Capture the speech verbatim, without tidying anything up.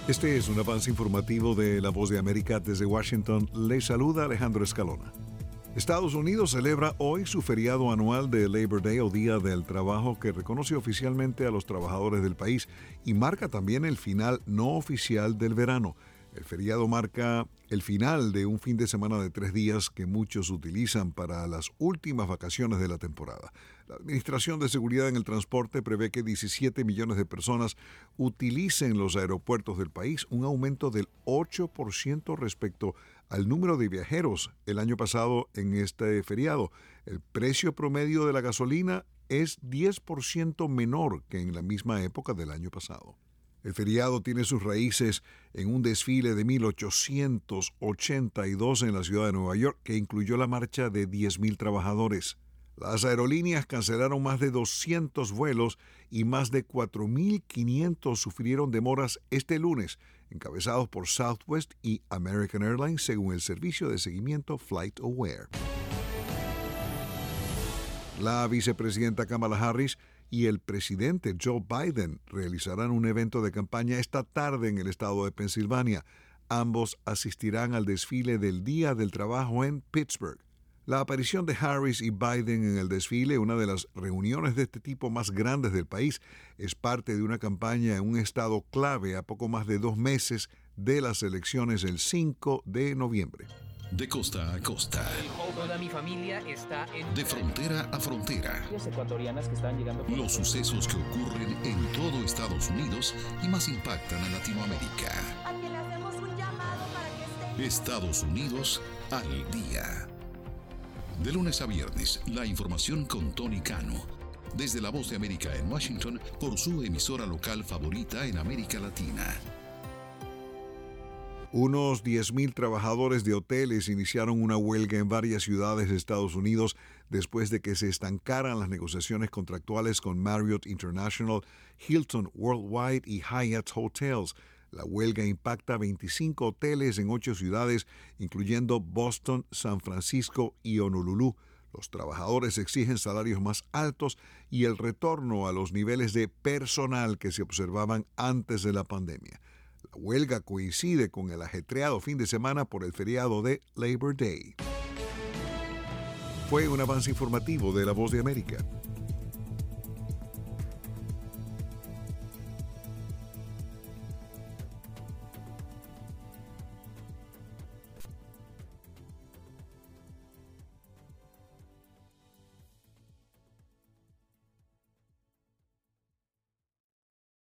Este es un avance informativo de La Voz de América. Desde Washington les saluda Alejandro Escalona. Estados Unidos celebra hoy su feriado anual de Labor Day o Día del Trabajo, que reconoce oficialmente a los trabajadores del país y marca también el final no oficial del verano. El feriado marca el final de un fin de semana de tres días que muchos utilizan para las últimas vacaciones de la temporada. La Administración de Seguridad en el Transporte prevé que diecisiete millones de personas utilicen los aeropuertos del país, un aumento del ocho por ciento respecto al número de viajeros el año pasado en este feriado. El precio promedio de la gasolina es diez por ciento menor que en la misma época del año pasado. El feriado tiene sus raíces en un desfile de mil ochocientos ochenta y dos en la ciudad de Nueva York que incluyó la marcha de diez mil trabajadores. Las aerolíneas cancelaron más de doscientos vuelos y más de cuatro mil quinientos sufrieron demoras este lunes, encabezados por Southwest y American Airlines, según el servicio de seguimiento FlightAware. La vicepresidenta Kamala Harris y el presidente Joe Biden realizarán un evento de campaña esta tarde en el estado de Pensilvania. Ambos asistirán al desfile del Día del Trabajo en Pittsburgh. La aparición de Harris y Biden en el desfile, una de las reuniones de este tipo más grandes del país, es parte de una campaña en un estado clave a poco más de dos meses de las elecciones el cinco de noviembre. De costa a costa. Toda mi familia está en... De frontera a frontera. Ecuatorianas que están llegando... Los sucesos que ocurren en todo Estados Unidos y más impactan a Latinoamérica. A quien le hacemos un llamado para que esté... Estados Unidos al día. De lunes a viernes, la información con Tony Cano. Desde La Voz de América en Washington, por su emisora local favorita en América Latina. Unos diez mil trabajadores de hoteles iniciaron una huelga en varias ciudades de Estados Unidos después de que se estancaran las negociaciones contractuales con Marriott International, Hilton Worldwide y Hyatt Hotels. La huelga impacta a veinticinco hoteles en ocho ciudades, incluyendo Boston, San Francisco y Honolulu. Los trabajadores exigen salarios más altos y el retorno a los niveles de personal que se observaban antes de la pandemia. La huelga coincide con el ajetreado fin de semana por el feriado de Labor Day. Fue un avance informativo de La Voz de América.